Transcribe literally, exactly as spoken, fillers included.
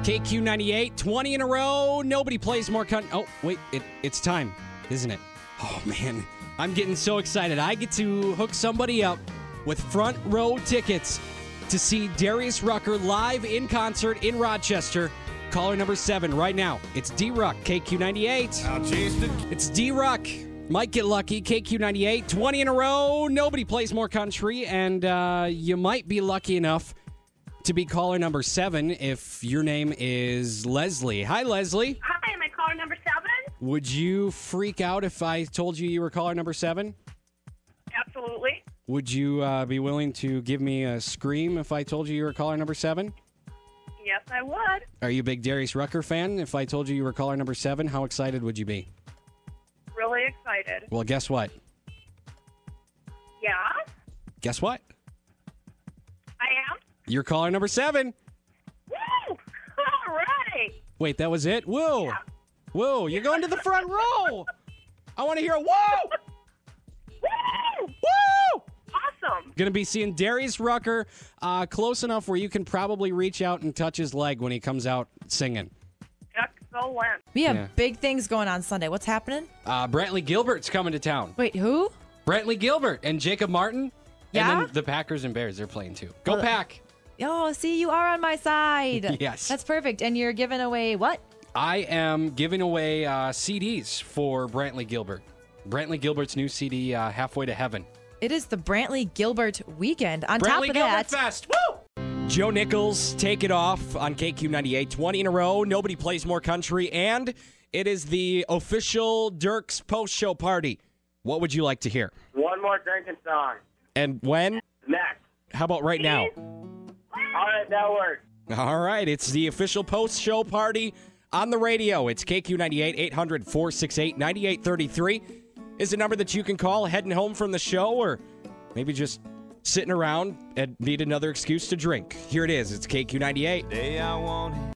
K Q ninety-eight, twenty in a row. Nobody plays more country. Oh, wait, it, it's time, isn't it? Oh, man. I'm getting so excited. I get to hook somebody up with front row tickets to see Darius Rucker live in concert in Rochester. Caller number seven right now. It's D-Ruck, K Q ninety-eight. It's D-Ruck. Might get lucky. K Q ninety-eight, twenty in a row. Nobody plays more country, and uh, you might be lucky enough to be caller number seven if your name is Leslie. Hi, Leslie. Hi, am I caller number seven? Would you freak out if I told you you were caller number seven? Absolutely. Would you uh, be willing to give me a scream if I told you you were caller number seven? Yes, I would. Are you a big Darius Rucker fan? If I told you you were caller number seven, how excited would you be? Really excited. Well, guess what? Yeah, Guess what? I am. You're caller number seven. Woo! All right. Wait, that was it? Whoa. Yeah. Whoa, you're going to the front row. I want to hear a whoa. Woo! Woo! Awesome. Going to be seeing Darius Rucker uh, close enough where you can probably reach out and touch his leg when he comes out singing. Excellent. We have Yeah. big things going on Sunday. What's happening? Uh, Brantley Gilbert's coming to town. Wait, who? Brantley Gilbert and Jacob Martin. Yeah? And then the Packers and Bears, they're playing too. Go Well, Pack. Oh, see, you are on my side. Yes. That's perfect. And you're giving away what? I am giving away uh, C Ds for Brantley Gilbert. Brantley Gilbert's new C D, uh, Halfway to Heaven. It is the Brantley Gilbert weekend. On top Brantley of Gilbert that, Fest. Woo! Joe Nichols, take it off on K Q ninety-eight, twenty in a row. Nobody plays more country. And it is the official Dirks post-show party. What would you like to hear? One more drinking song. And when? Next. How about right now? All right, that works. All right, it's the official post-show party on the radio. It's K Q ninety-eight, eight hundred, four six eight, nine eight three three is the number that you can call heading home from the show or maybe just sitting around and need another excuse to drink. Here it is. It's K Q ninety-eight. Day I want